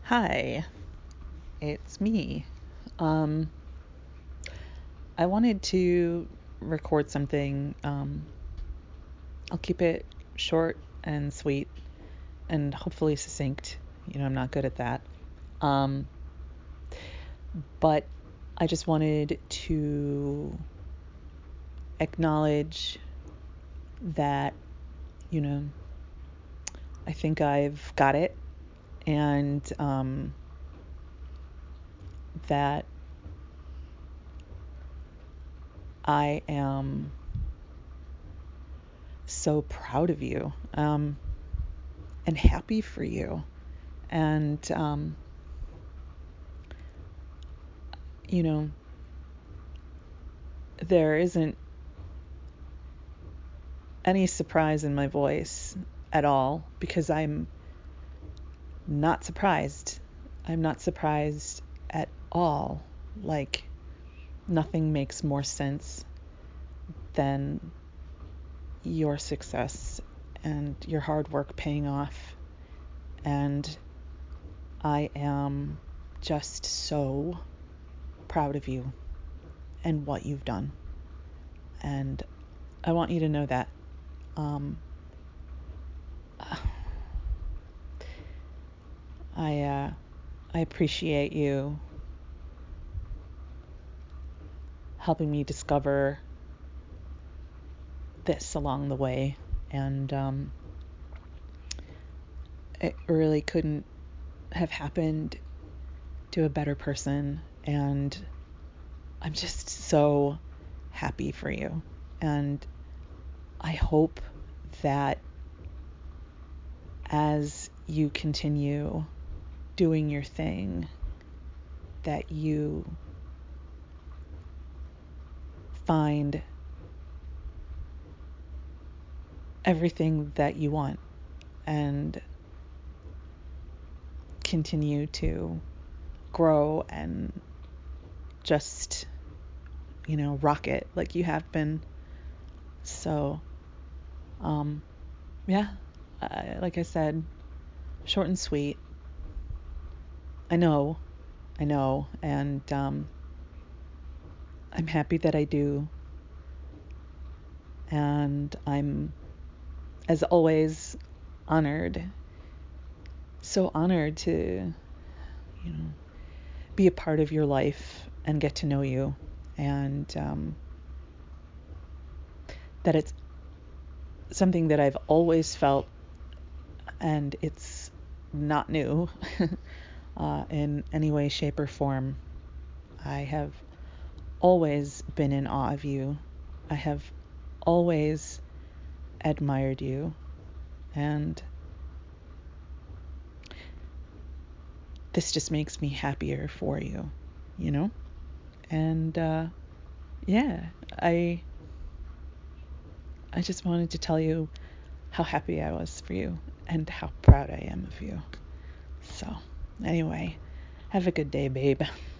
Hi, it's me. Um, I wanted to record something. I'll keep it short and sweet and hopefully succinct. I'm not good at that. Um, but I just wanted to acknowledge that, you know, I think I've got it, and that I am so proud of you, and happy for you. And, you know, there isn't any surprise in my voice at all because I'm not surprised. I'm not surprised at all. Like, nothing makes more sense than your success and your hard work paying off. And I am just so proud of you and what you've done. And I want you to know that. Um, I appreciate you helping me discover this along the way, and it really couldn't have happened to a better person, and I'm just so happy for you, and I hope that as you continue doing your thing, that you find everything that you want and continue to grow and just, rock it like you have been. So, yeah, like I said, short and sweet. I know, and I'm happy that I do. And I'm, as always, honored, so honored to, be a part of your life and get to know you. And that it's something that I've always felt, and it's not new in any way, shape, or form. I have always been in awe of you. I have always admired you, and this just makes me happier for you, you know? And yeah, I just wanted to tell you how happy I was for you and how proud I am of you. So, anyway, have a good day, babe.